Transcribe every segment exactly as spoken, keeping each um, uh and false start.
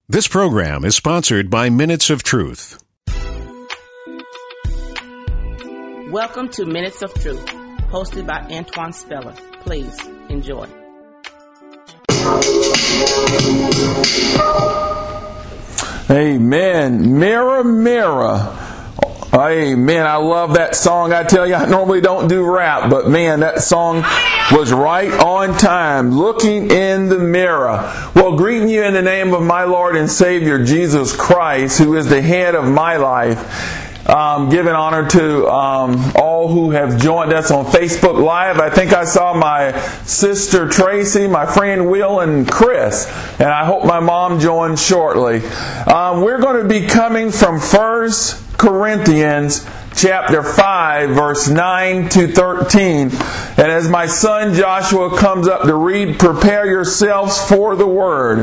This program is sponsored by Minutes of Truth. Welcome to Minutes of Truth, hosted by Antoine Speller. Please enjoy. Amen. Mirror, mirror. Amen. I love that song. I tell you, I normally don't do rap, but man, that song was right on time. Looking in the mirror. Well, greeting you in the name of my Lord and Savior, Jesus Christ, who is the head of my life. Um, giving honor to um, all who have joined us on Facebook Live. I think I saw my sister Tracy, my friend Will, and Chris. And I hope my mom joins shortly. Um, we're going to be coming from First Corinthians chapter five, verse nine to thirteen. And as my son Joshua comes up to read, prepare yourselves for the word.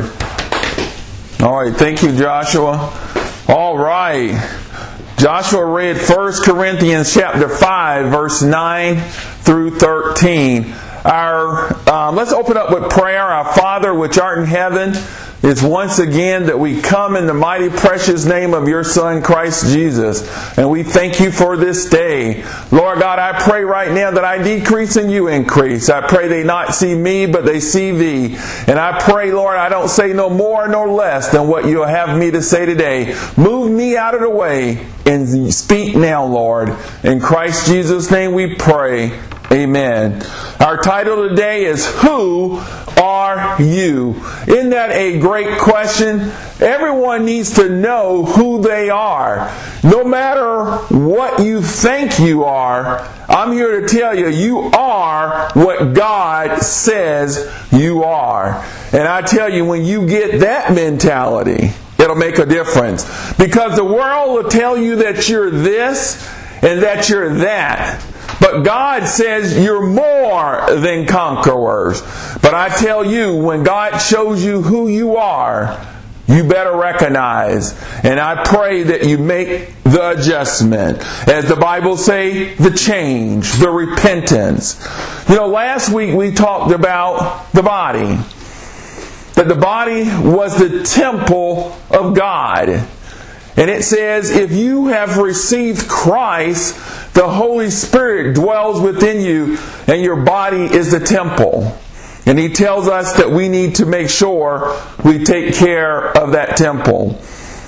All right, thank you, Joshua. All right. Joshua read First Corinthians chapter five, verse nine through thirteen. Our um, let's open up with prayer. Our Father which art in heaven, it's once again that we come in the mighty precious name of your Son Christ Jesus. And we thank you for this day. Lord God, I pray right now that I decrease and you increase. I pray they not see me, but they see thee. And I pray, Lord, I don't say no more nor less than what you'll have me to say today. Move me out of the way and speak now, Lord. In Christ Jesus' name we pray. Amen. Our title today is Who Are You? Isn't that a great question? Everyone needs to know who they are. No matter what you think you are, I'm here to tell you, you are what God says you are. And I tell you, when you get that mentality, it'll make a difference. Because the world will tell you that you're this and that you're that. But God says you're more than conquerors. But I tell you, when God shows you who you are, you better recognize. And I pray that you make the adjustment. As the Bible say, the change, the repentance. You know, last week we talked about the body. That the body was the temple of God. And it says, if you have received Christ, the Holy Spirit dwells within you, and your body is the temple. And He tells us that we need to make sure we take care of that temple.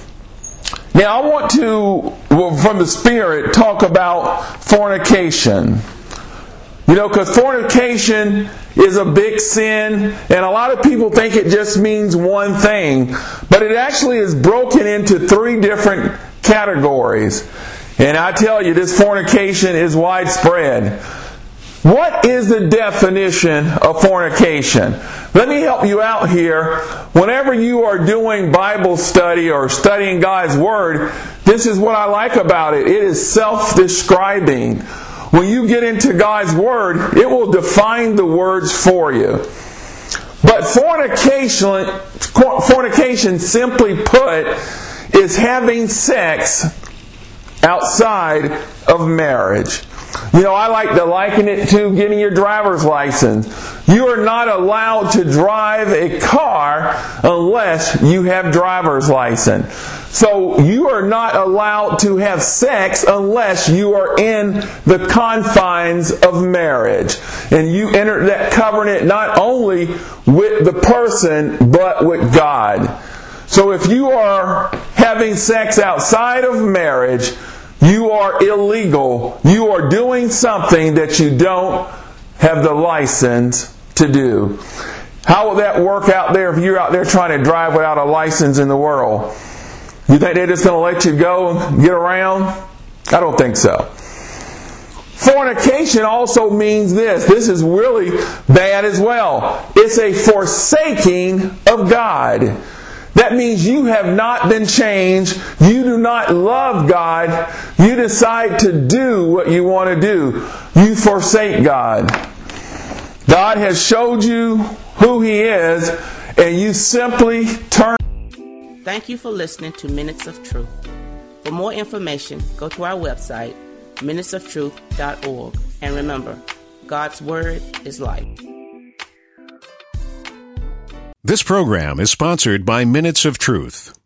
Now I want to, well, from the Spirit, talk about fornication. You know, because fornication is a big sin, and a lot of people think it just means one thing. But it actually is broken into three different categories. And I tell you, this fornication is widespread. What is the definition of fornication? Let me help you out here. Whenever you are doing Bible study or studying God's Word, this is what I like about it. It is self-describing. When you get into God's Word, it will define the words for you. But fornication, fornication, simply put, is having sex outside of marriage. You know, I like to liken it to getting your driver's license. You are not allowed to drive a car unless you have driver's license. So you are not allowed to have sex unless you are in the confines of marriage. And you enter that covenant not only with the person, but with God. So if you are having sex outside of marriage, you are illegal. You are doing something that you don't have the license to do. How will that work out there if you're out there trying to drive without a license in the world? You think they're just going to let you go and get around? I don't think so. Fornication also means this. This is really bad as well. It's a forsaking of God. That means you have not been changed. You do not love God. You decide to do what you want to do. You forsake God. God has showed you who He is, and you simply turn. Thank you for listening to Minutes of Truth. For more information, go to our website, minutes of truth dot org. And remember, God's Word is life. This program is sponsored by Minutes of Truth.